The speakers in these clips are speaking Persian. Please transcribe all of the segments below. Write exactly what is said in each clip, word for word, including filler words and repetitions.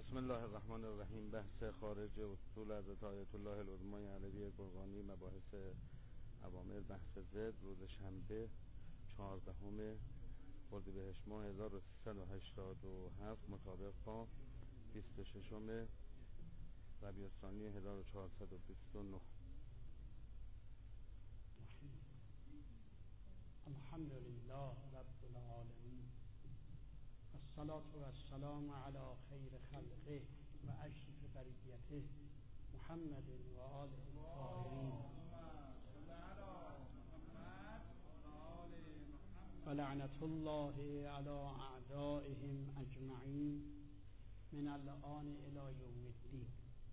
بسم الله الرحمن الرحیم. بحث خارج اصول حضرت آیت الله العظمی علوی گرگانی، مباحث اوامر، بحث ضد، روز شنبه چهاردهم اردیبهشت ماه هزار و سیصد و هشتاد و هفت مطابق با بیست و ششم ربیع الثانی هزار و چهارصد و بیست و نه. الحمد لله رب العالمین، الصلاة والسلام علی خیر خلقه و اشرف بریته محمد و آله الطاهرین و لعنت الله علی اعدائهم اجمعین من الآن الی یوم الدین.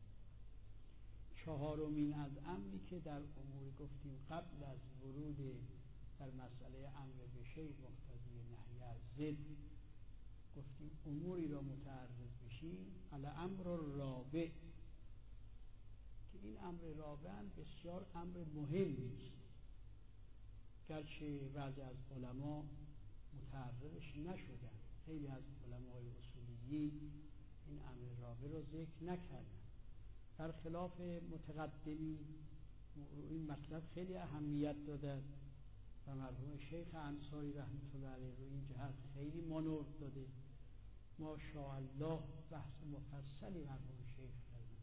چهارمین از امری که در امور گفتیم قبل از ورود در مسئله امر به شیء مقتضی نهی از ضد، گفتیم اموری را متعرض بشیم الامر الرابع، که این امر رابع هم بسیار امر مهمی است، گرچه بعضی از علما متعرضش نشدند. خیلی از علمای اصولیین این امر رابع را ذکر نکردند، در خلاف متقدمین این مطلب خیلی اهمیت دادند و مرحوم شیخ انصاری رحمت الله علیه رو این جهت خیلی مانور داده. ماشاءالله بحث مفصلی مرحوم شیخ کردن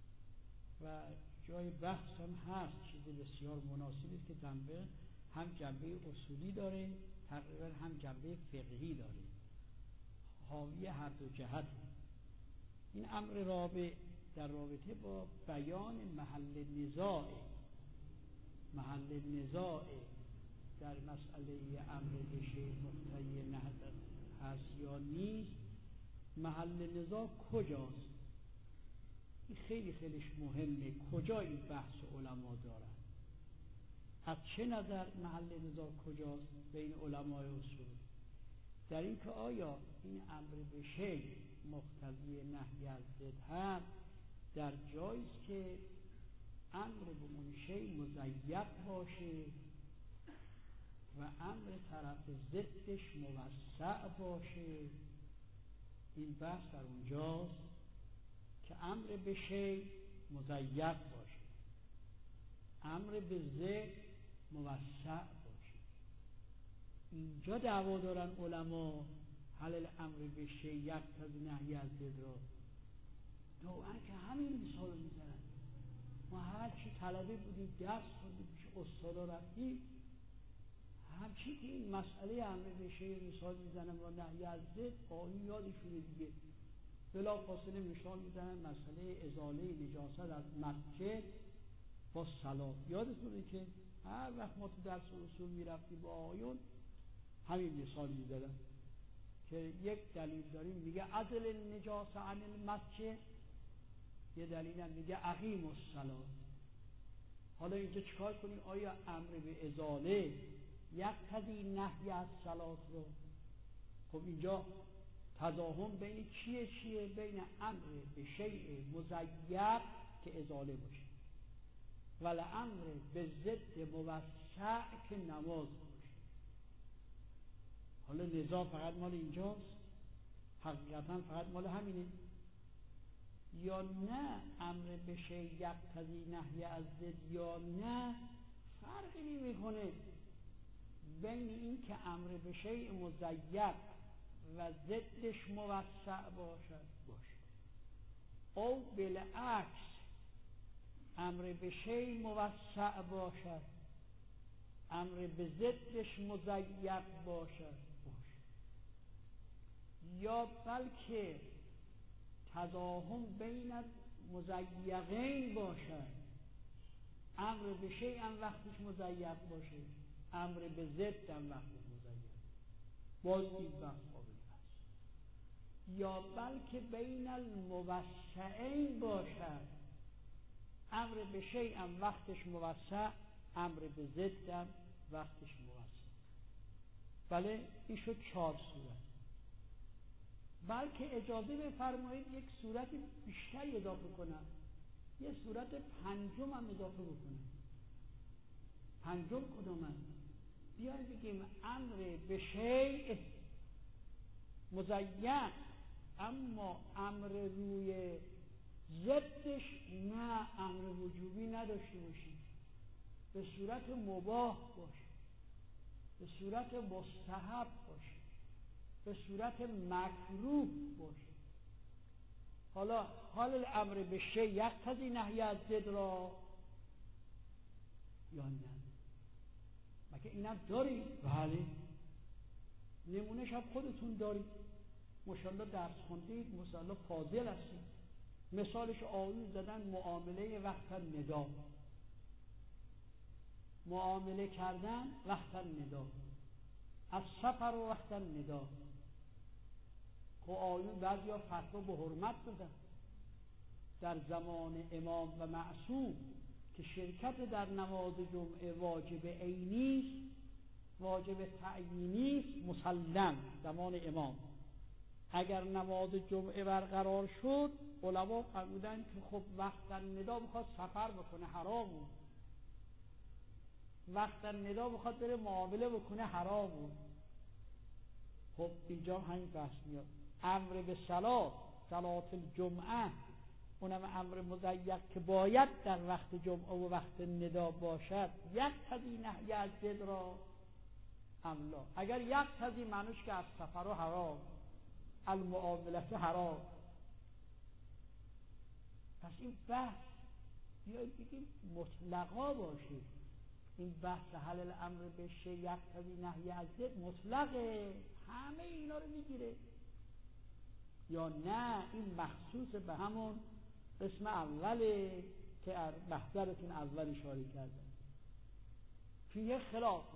و جای بحث هم هست، چیز بسیار مناسبی است که جنبه هم جنبه اصولی داره، تقریبا هم جنبه فقهی داره، حاوی هر دو جهت. این امر رابع در رابطه با بیان محل نزاع محل نزاع در مسئله امر به شیء مقتضی نهی هست یا نیست، محل نزاع کجاست؟ این خیلی خیلیش مهمه، کجا این بحث علما دارن، از چه نظر محل نزاع کجاست بین علمای اصول، در این که آیا این امر به شیء مقتضی نهی از ضد هست در جایی است که امر به اون شیء مضیق باشه و امر طرف ضدش موسع باشه. این بحث در اونجاست که امر به شیء مضیق باشه، امر به ضد موسع باشه. اینجا دعوا دارن علما حل امر به شیء یقتضی نهی از ضد را. نوعا که همین مثال میزنن، ما هر چی طلبه بودیم درس خوندیم پیش استادا رفتیم، همچی که این مسئله امر به شیء مثال میزنن و نهی از ضد آیین یادشونه دیگه، بلا فاصله مثال میزنن مسئله ازاله نجاست از مکه با صلات. یادتونه که هر وقت ما تو درس اصول میرفتیم با آیون همین مثال میزنن که یک دلیل داریم میگه ازل نجاست عن المکه، یه دلیل هم میگه اقیم الصلات. حالا اینجا چیکار کنیم؟ آیا امر به ازاله یقتضی نهی از صلات رو؟ خب اینجا تضاهم بین چیه چیه؟ بین امر به شیء مضیق که ازاله باشه ولی امر به ضد موسع که نماز باشه. حالا نزاع فقط مال اینجاست؟ حقیقتا فقط مال همینه؟ یا نه امر به شیء یقتضی نهی از ضد یا نه؟ فرقی نمیکنه بین این که امر به شیء مضیق و ضدش موسع باشد باشه او بالعکس امر به شیء موسع باشد امر به ضدش مضیق باشد باشه، یا بلکه تضاهم بین مضیقین باشد، امر به شیء هم وقتش مضیق باشه، امر به ضد هم وقتش مضیق، باز این بحث قابل هست. یا بلکه بین الموسعین باشد، امر به شیء هم وقتش موسع، امر به ضد هم وقتش موسع. بله این شد چهار صورت. بلکه اجازه بفرمایید یک صورت بیشتری اضافه کنم، یه صورت پنجم هم اضافه بکنم. پنجم کدوم است؟ بیایم بگیم امر به شیء مضیق اما امر روی ضدش نه امر وجوبی نداشته باشید، به صورت مباح باشه، به صورت مستحب باشه، به صورت مکروه باشه. حالا حال الامر به شیء یقتضی نهی از ضد را یا نه؟ مگه اینم دارید؟ بله، نمونهش هم خودتون دارید، ماشاءالله درس خوندید، ماشاءالله فاضل هستید. مثالش آیون زدن معامله وقت ندا، معامله کردن وقت ندا، از سفر و وقت ندا. خب آیون بعضی ها فتوا به حرمت دادن در زمان امام و معصوم که شرکت در نماز جمعه واجب عینی، واجب تعیینی است، مسلم زمان امام. اگر نماز جمعه برقرار شد علما فرمودن که خب وقت ندا بخواد سفر بکنه حرامه، وقت ندا بخواد بره معامله بکنه حرامه. خب اینجا همین بحث میاد. امر به صلات، صلات الجمعه، اونم امر مضیق که باید در وقت جمعه و وقت ندا باشد، یقتضی نهی از ضد را املا. اگر یقتضی معنیش که از سفر و حرام، المعاملت حرام. پس این بحث بیایید بگیم مطلقا باشه. این بحث حل الامر به شیء یقتضی نهی از ضد مطلقه، همه اینا رو میگیره، یا نه این مخصوص به همون قسم اوله که محضرتون اول اشاره کردن. فیه خلاف،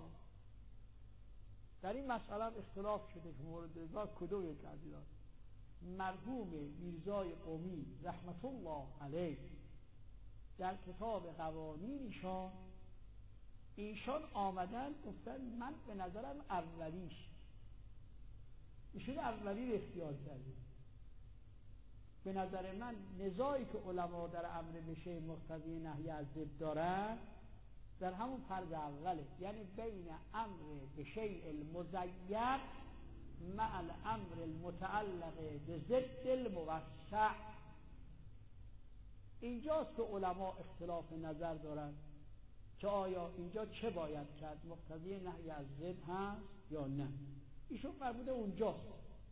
در این مسئله اختلاف شده که مورد ازا کدوم یک از اینا. مرحوم میرزای قمی رحمت الله علیه در کتاب قوانین ایشان ایشان آمدن گفتن من به نظرم اولیش، ایشون اولی رو اختیار کرده. به نظر من نزاعی که علما در امر به شیء مقتضی نهی از ضد دارن در همون فرض اوله، یعنی بین امر به شیء المضیق مع الامر المتعلق به ضد الموسع. اینجاست که علما اختلاف نظر دارن که آیا اینجا چه باید کرد، مقتضی نهی از ضد هست یا نه. ایشون فرموده اونجاست.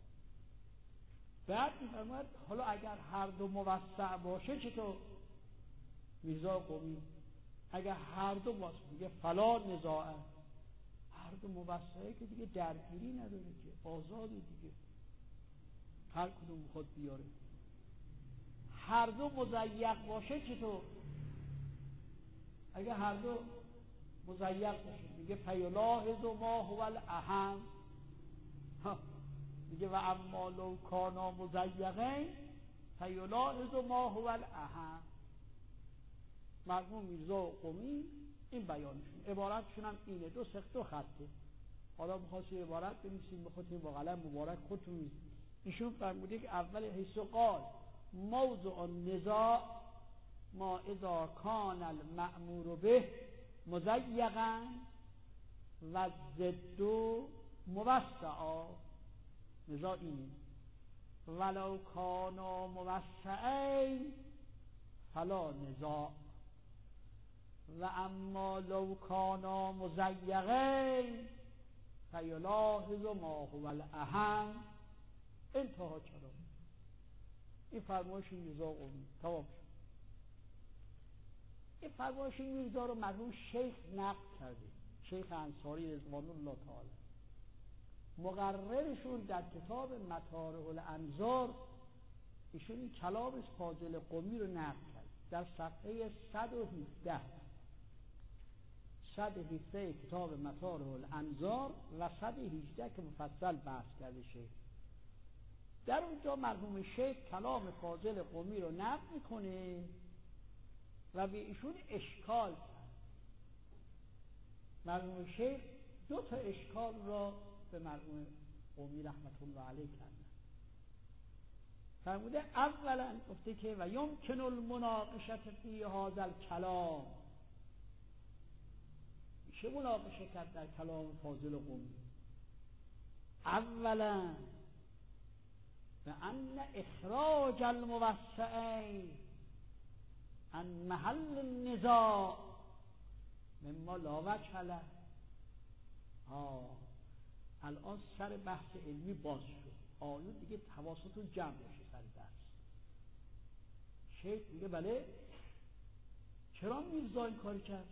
بعد میفرماید حالا اگر هر دو موسع باشه چطور؟ میرزا قمی اگر هر دو موسع دیگه فلا نزاعه، هر دو موسعه که دیگه درگیری نداره که آزاده دیگه، هر کدوم خود بیاره. هر دو مضیق باشه چطور؟ اگر هر دو مضیق باشه دیگه فیلاحظ ما هو الاهم، میگه و اما لو کانا مضیقین فیلاحظ ما هو الاهم. مرحوم میرزا قمی این بیانشون، عبارتشون هم اینه، دو سخت و خطه. حالا بخواستی عبارت بنویسیم بخواستی با قلم مبارک خودتون میزید. ایشون فرموده که اول حیث قال موضوع النزاع ما اذا کان المأمور به مضیقا و ضد موسعا. نزاع اینه ولو کانا موسعین فلا نزاع و اما لو کانا مضیقین فیلاحظ ما هو الاهم. انتها کلام. این فرمایش میرزا قمی تمام شد. این فرمایش میرزا رو مرحوم شیخ نقل کرده، شیخ انصاری رضوان الله تعالی. مقررشون در کتاب مطارح الانظار ایشون این کلام فاضل قمی رو نقل کرد در صفحه صد و هفده صد و هفده کتاب مطارح الانظار و صد و هجده که مفصل بحث کرده شیخ. در اونجا مرحوم شیخ کلام فاضل قمی رو نقل میکنه و به ایشون اشکال کرد. مرحوم شیخ دو تا اشکال را به مرحوم قمی رحمت الله علیه کردن. فرموده اولا گفته که و یمکن المناقشة فی هذا الکلام، میشه مناقشه کرد در کلام فاضل قمی. اولا به ان اخراج الموسعین عن محل النزاع مما لا وجه له. ها الان سر بحث علمی باز شد. آیون دیگه حواستون جمع باشه سر درس. شیخ میگه بله چرا میرزا این کاری کرد؟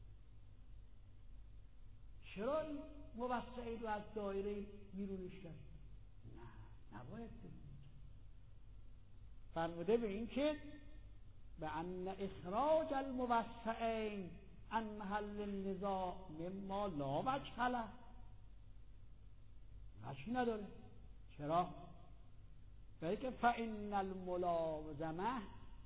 چرا این موسعین رو از دایره بیرونش کرد؟ نه نباید فرموده به این که به ان اخراج الموسعین عن محل النزاع مما لا وجه له، وجهی نداره. چرا؟ برای که فإن الملازمه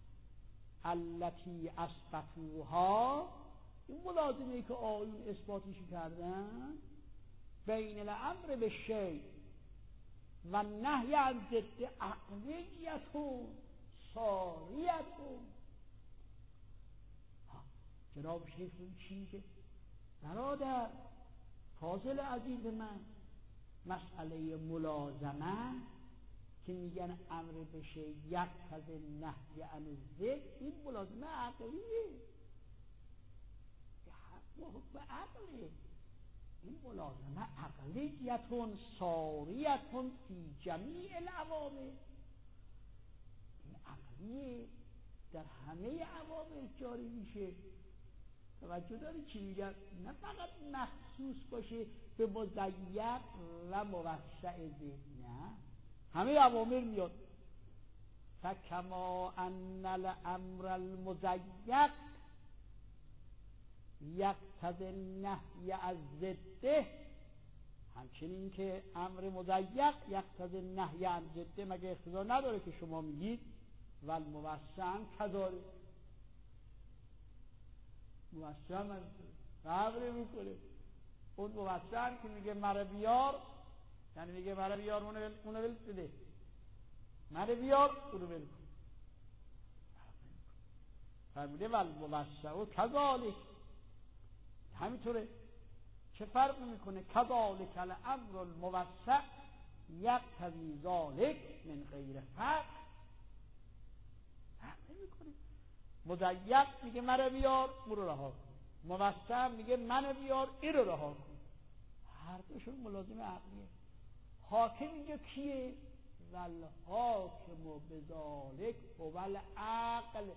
التي اثبتوها، این ملازمه که آیون اثباتش کردن، بین الامر به شیء و نهی عن ضد عقلیتون ساریتون. جناب شیخ این چی میگه؟ برادر فاضل عزیز من، مسئله ملازمه که میگن امر بشه یقتضی نهی عن ضد، این ملازمه عقلیه، به عقله. این ملازمه عقلیتون ساریتون فی جمیع العوامل، این عقلیه، در همه عوامل جاری میشه. توجه داری چی میگم؟ نه فقط مخصوص باشه به مضیق و موسع ذهن، نه همه عوامل میاد. فکما ان الامر المضیق یقتضی النهی از ضده، همچنین که امر مضیق یقتضی النهی عن ضده مگه اقتضا نداره که شما میگید و الموسع کذالک. موسع من قبل میکنه اون موسع که میگه مرا بیار، یعنی میگه مرا بیار اونو اونو ول بده، مرا بیار اونو ول کن. فرموده و الموسع کذالک، همینطوره. چه فرق میکنه؟ کذالک الامر الموسع یقتضی ذلک من غیر فرق. فرق نمیکنه. مضیق میگه مرا بیار برو رها کن، موسع میگه منو بیار این رو رها کن. هر دوشون ملازم عقلیه. حاکم اینجا کیه؟ والحاکم بذالک هو العقل.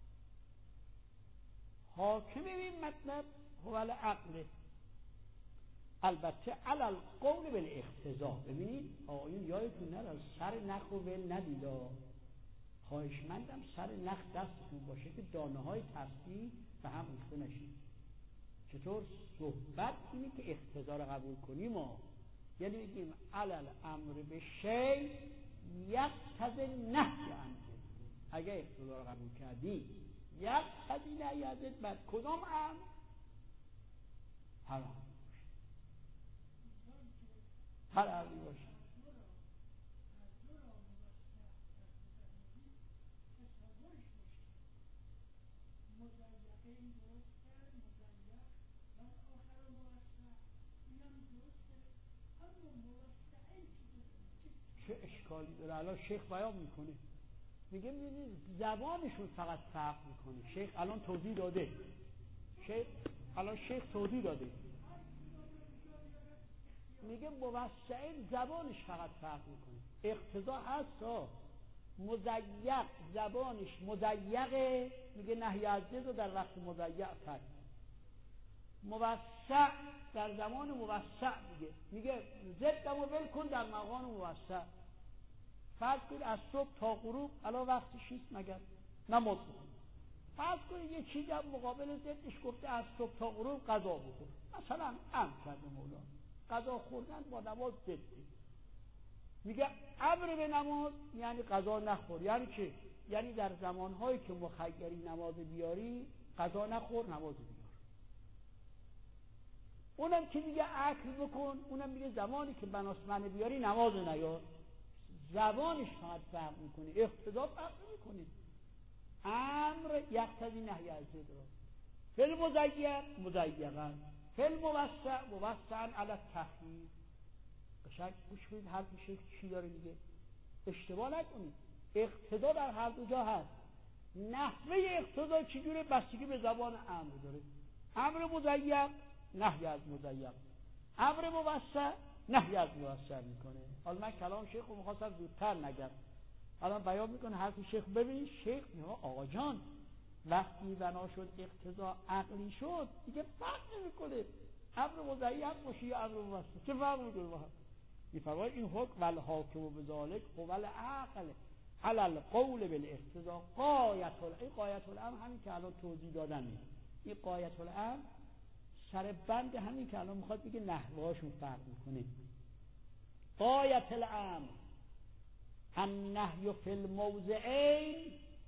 حاکم این مطلب هو العقل، البته علی القول بالاقتضاء. ببینید آیون یادتون نره سر نخ و ول ندیدا، خواهشمندم سر نخ دستتون باشه که دانه های تفسیر به هم ریخته نشید. چطور؟ صحبت اینه که اقتضا رو قبول کنیم ما، یعنی بگیم علل امر به شیء یقتضی نهی عن ضد. اگه اقتضا رو قبول کردی یقتضی نهی عن ضد، بعد کدام امر؟ هر امر باشه، هر امری باشه. چه اشکالی داره؟ الان شیخ بیان میکنه، میگه میبینید زبانشون فقط فرق میکنه. شیخ الان توضیح داده، شیخ الان شیخ توضیح داده، میگه موسعین زبانش فقط فرق میکنه. اقتضا هست ها، مضیق زبانش مضیقه، میگه نهی از ضد رو در وقت مضیق تک. موسع در زمان موسع میگه میگه ضدمو ول کن در مقام موسع. فرض کنید از صبح تا غروب الان وقتش نیست مگر نماز بخون. فرض کنید یه چیزی هم مقابل ضدش گفته از صبح تا غروب قضا بخور، مثلا امر کرده مولا قضا خوردن با نماز ضده. میگه امر به نماز یعنی قضا نخور. یعنی چه؟ یعنی در زمانهایی که مخیری نماز بیاری قضا نخور، نماز بیار. اونم که میگه عقل بکن، اونم میگه زمانی که بناس من بیاری نماز نیار. زبانش فقط فرق میکنه، اقتضا فرق نمیکنه. امر یقتضی نهی از ضد را فعل مضیق مضیقا، فعل موسع موسعا علی التخییر. قشنگ گوش کنید حرف شیخ چی داره میگه. اشتباه نکنید، اقتضا در هر دو جا هست. نحوه اقتضا چجوره؟ بستگی به زبان امر داره. امر مضیق نهی از مضیق، امر موسع نهی از موسع میکنه. حالا من کلام شیخ رو میخواستم زودتر نگم، الان بیان میکنه حرف شیخ. ببین شیخ میگه آقا جان وقتی بنا شد اقتضا عقلی شد دیگه فرق نمیکنه امر مضیق باشه یا امر موسع، چه فرق میکنه با هم؟ میفرماید این حکم والحاکم بذلک هو العقل علی القول بالاقتضا غایت الامر. این غایت الامر همین که الان توضیح دادم، این غایت الامر سر بند همین که الان میخواد بگه نحوهاشون فرق میکنه. غایت الامر النهی فی الموضعین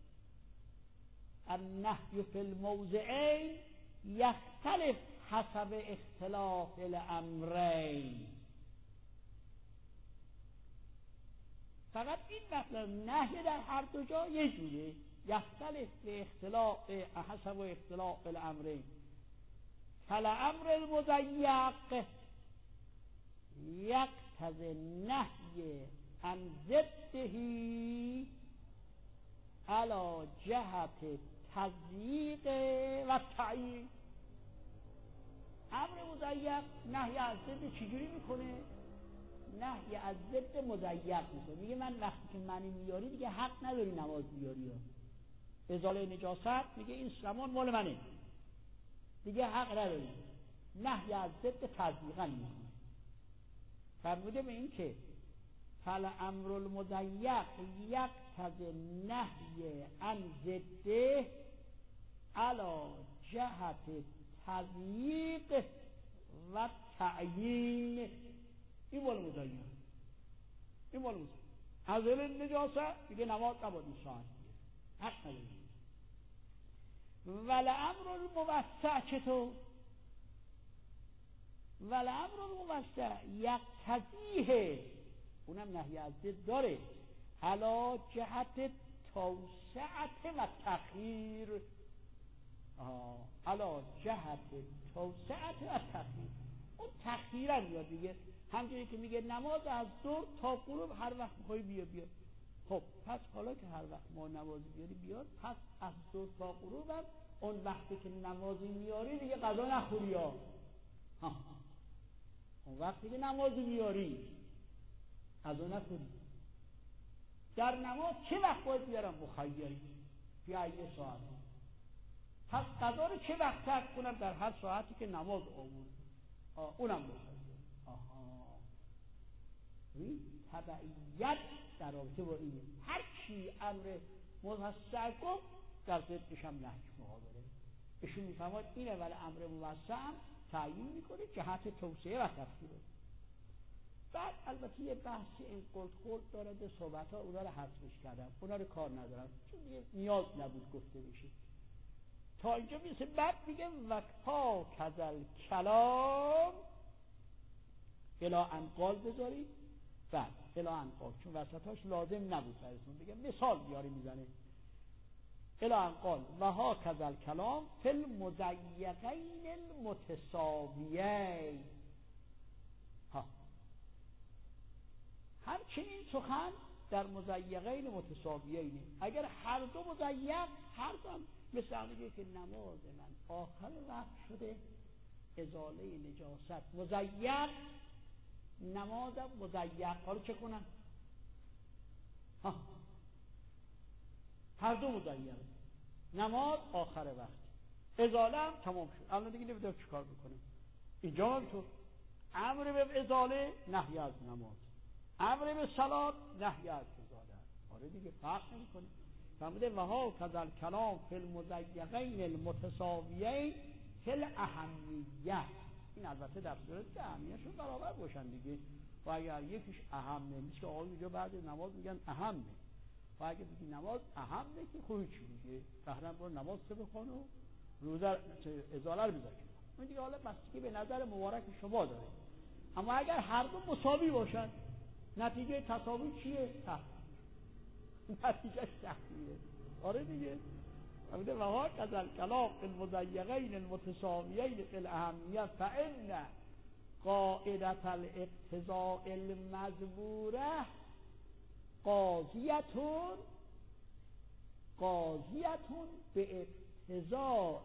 النهی فی الموضعین یختلف حسب اختلاف الامرین. فقط این مطلب نهی در هر دو جا یه جوره، یختلف به اختلاف حسب اختلاف الامرین. فالامر المضیق یقتضی النهی عن ضده علی جهت تضییق و تعیین. امر مضیق نهی از ضد چجوری میکنه؟ نهی از ضد مضیق میکنه. میگه من وقتی که منی میاری دیگه حق نداری نماز بیاری. ازاله نجاست میگه این زمان مال منه دیگه حق نداری. نهی از ضد تضییقا میکنه. فرموده به این که فالامر المضیق یقتضی النهی عن ضده علی جهت تضییق و تعیین. این مال مضیق، این مال مضیق. ازاله نجاست میگه نماز نباید این ساعت حق نداری. والامر الموسع چطور؟ والامر الموسع یقتضیه، اونم نهی از ضد داره، علی جهت توسعت و تخییر. علی جهت توسعت و تخییر. اون تخییر هم میاد دیگه، همجوری که میگه نماز از ظهر تا غروب هر وقت میخوای بیا بیا. خب پس حالا که هر وقت ما نماز بیاری بیار، پس از ظهر تا غروب هم اون وقتی که نمازی میاری دیگه غذا نخوری ها. اون وقتی که نمازی میاری غذا نخوری. در نماز چه وقت باید بیارم؟ مخیری فی ای ساعت. پس غذا رو چه وقت ترک کنم؟ در هر ساعتی که نماز آورد. اونم مخیر. آها این تبعیت در رابطه با اینه. هر چی امر موسع گفت در ضدش هم نهی مقابله. ایشون میفهمد این اول امر موسع تعیین میکنه جهت توسعه و تفسیر. بعد البته یه بحثی این قلت خورد داره، صحبت ها اونا رو حذفش کردم، اونا رو کار ندارم چون دیگه نیاز نبود گفته بشه. تا اینجا میرسه. بعد میگه وقتا کذل کلام الا انقال بذارید. بعد الا انقال چون وسطاش لازم نبود براتون بگم، مثال بیاری میزنه. الا انقال و ها کذل کلام فی المضیقین المتساویین. ها همچنین سخن در مضیقین متساویین. اگر هر دو مضیق، هر دو هم مثل میگه که نماز من آخر وقت شده ازاله نجاست مضیق، نمازم مضیق، حالا چه کنم؟ ها هر دو مضیق، نماز آخر وقت، ازاله هم تمام شد. الان دیگه نمیدونم چیکار بکنم. اینجا هم تو امر به ازاله نهی از نماز، امر به صلات نهی از ازاله. آره دیگه فرق نمیکنه. فرموده وها کذل کلام فی المضیقین المتساویین فی الاهمیت. این البته در صورت که اهمیتشون برابر باشن دیگه. و اگر یکیش اهمه، مثل که آقای اینجا بعد نماز میگن اهمه، و اگر بگی نماز اهمه که خوبی چی میگه بهرم برو نماز سه بخون و روزه ازاله رو بذار. اون دیگه حالا بستگی به نظر مبارک شما داره. اما اگر هر دو مساوی باشن نتیجه تساوی چیه؟ نتیجه تحقیره. آره دیگه. امیده وها کذل کلام المضیقین المتساویین فی الاهمیت فان قاعدت الاقتضاء المذبوره قاضیتون قاضیتون به اقتضاء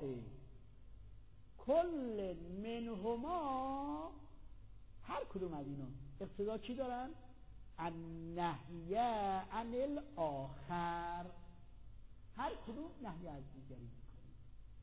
کل منهما، هر کدوم از اینا اقتضا چی دارن؟ النهی عن الاخر، هر کدوم نهی از دیگری میکنه.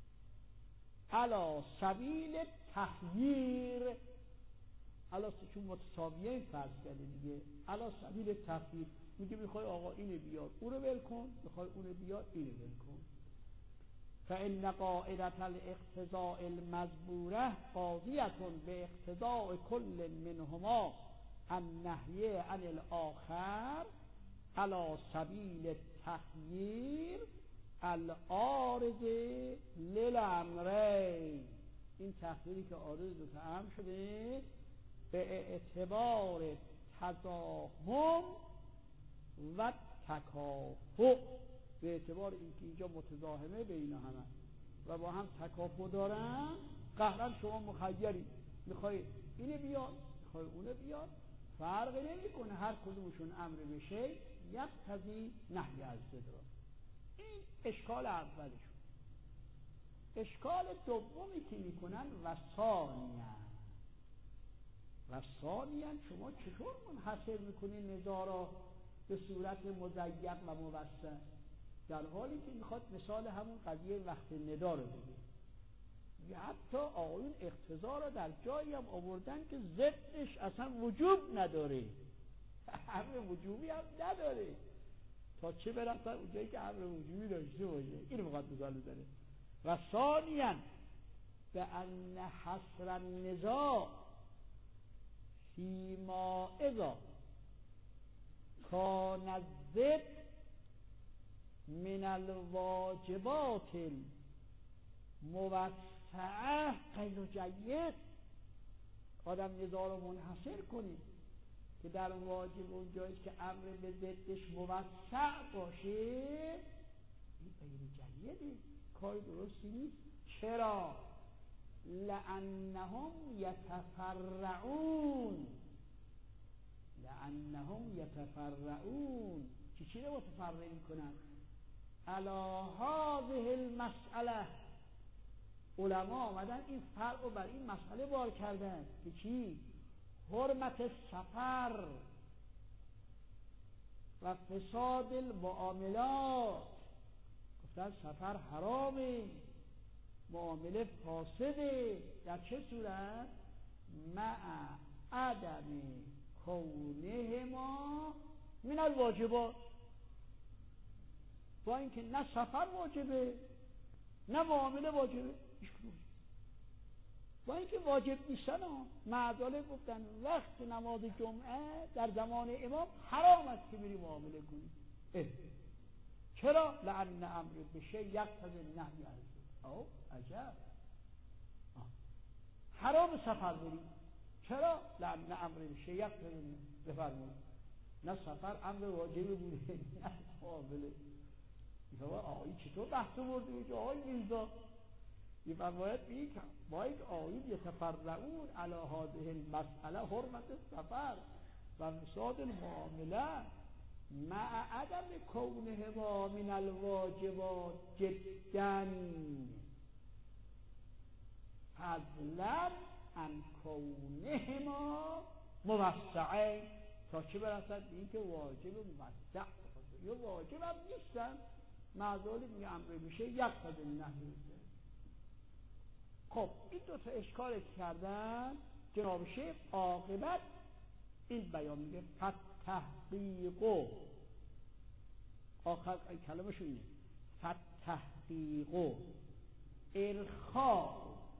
علی سبیل تخییر، علی چون متساویه فرض کرده دیگه، علی سبیل تخییر میگه میخوای آقا اینو بیار اون رو ول کن، میخوای اون رو بیار اینو ول کن. فإن قاعدة الاقتضاء المذبوره قاضیة باقتضاء كل منهما النهی عن الاخر على سبیل التخییر العارض للامرین. این تخییری که عارض دو تا امر شده به اعتبار تضاهم و تکافؤ، به اعتبار اینکه اینجا متضاهمه بین همه و با هم تکافؤ دارن، قهرن شما مخیری، میخوای اینو بیار میخوای اونو بیار، فرق نمیکنه، هر کدومشون امر بشه یقتضی نهی از ضد. این اشکال اولشون. اشکال دومی که میکنن و ثانیاً و ثانیاً شما چطور منحصر میکنین نزاع را به صورت مضیق و موسع، در حالی که میخواد مثال همون قضیه وقت ندا رو بگه. یا حتی آقایون اقتضا را در جایی هم آوردن که ضدش اصلا وجوب نداره، امر وجوبی هم نداره، تا چه برسن اونجایی که امر وجوبی داشته باشه. اینو میخواد مثال بزنه. و ثانیاً به ان حصر النزاع فیما اذا کان الضد من الواجبات الموسعه غیر جید. آدم نزاع رو منحصر کنه که در واجب اون جایی که امر به ضدش موسع باشه، این غیر جیده، کار درستی نیست. چرا؟ لأنهم یتفرعون لأنهم یتفرعون چی چی رو متفرع میکنن؟ علی هذه المسئله. علما آمدن این فرق رو بر این مسئله بار کردن که چی؟ حرمت سفر و فساد المعاملات. گفتن سفر حرامه، معامله فاسده. در چه صورت؟ مع عدم کونهما من الواجبات، با اینکه نه سفر واجبه نه معامله واجبه، با اینکه واجب نیستن. معذاله گفتن وقت نماز جمعه در زمان امام حرام است که بری معامله کنی. چرا؟ لأن امر بشه یقتضی النهی عنه. او عجب، حرام سفر بری. چرا؟ لأن امر بشه یقتضی. بفرمایید نه سفر امر واجبی بوده نه معامله. میگه آقایی چطور بحث برده میگه آقای میرزا میفرماید میگه با یک آقایی یتفرعون علی هذه المسئله حرمت سفر و فساد المعامله مع عدم کونهما من الواجبات جدا فضلا عن کونهما موسعین، تا چه برسد به اینکه واجب موسع یا واجب هم نیستن. معذالی میگه امر میشه یقتضی النهی. خب این دو تا اشکال کردن جناب شیخ. عاقبت این بیان میگه فتحقیقو، آخر کلمه شو اینه، فتحقیقو ارخاء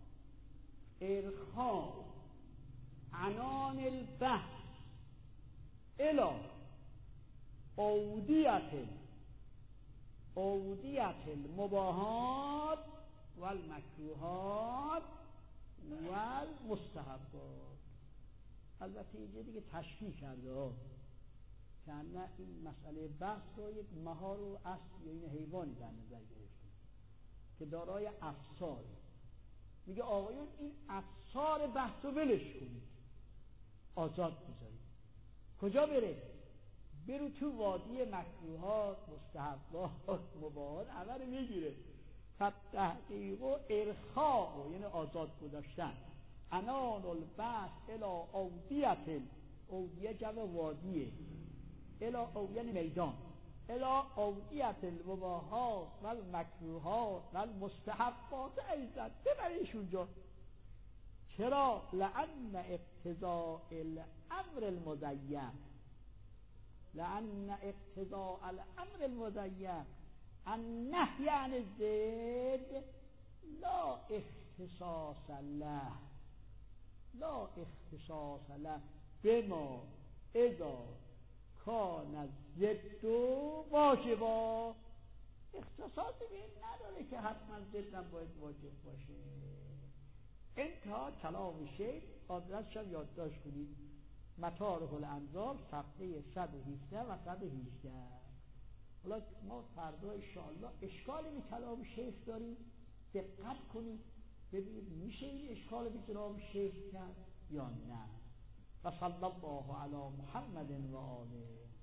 ارخاء عنان البحث الى اودیت اودیت المباحات والمکروهات والمستحبات. البته اینجا دیگه تشبیه کرده ها که نه این مسئله بحث رو یک مهار و اصل یا این حیوانی در نظر گرفته که دارای افساره. میگه آقایون این افسار بحث رو ولش کنید، آزاد بذارید. کجا بره؟ برو تو وادی مکروهات مستحبات مباحات همه رو میگیره. فتحقیق و ارخاء یعنی آزاد گذاشتن. انان البحث الی اودیت، اودیه جمع وادیه، الی او یعنی میدان، الی اودیت المباحات و المکروهات و المستحبات ایضا، ببریش اونجا. چرا؟ لأن اقتضاء الامر المزین، لأن اقتضاء الامر المزین النهی عن الضد لا اختصاص له، لا اختصاص له بما اذا کان الضد واجبا. اختصاصی به این نداره که حتما ضدم باید واجب باشه. انتها کلام شیخ، آدرسش هم یادداشت کنید، مطارح الانظار صفحه صد و هفده و صد و هجده. حالا ما فردا انشاءالله اشکالی به کلام شیخ داریم، دقت کنید ببینید میشه این اشکال به جناب شیخ کرد یا نه. و صلی الله علی محمد و آله.